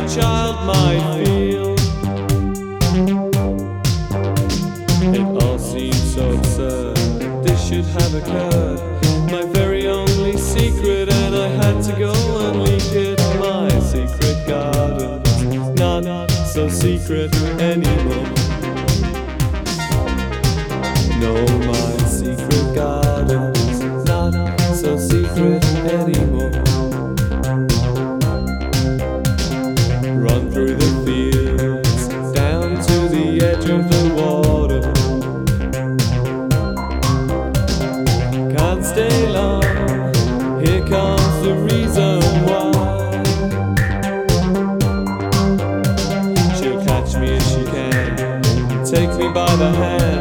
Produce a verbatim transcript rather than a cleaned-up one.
a child might feel. It all seems so absurd, this should have occurred. My very only secret, and I had to go and leak it. My secret garden's not so secret anymore. No, my secret garden's not so secret anymore. Run through the fields, down to the edge of the water. Can't stay long, here comes the reason why. She'll catch me if she can, take me by the hand.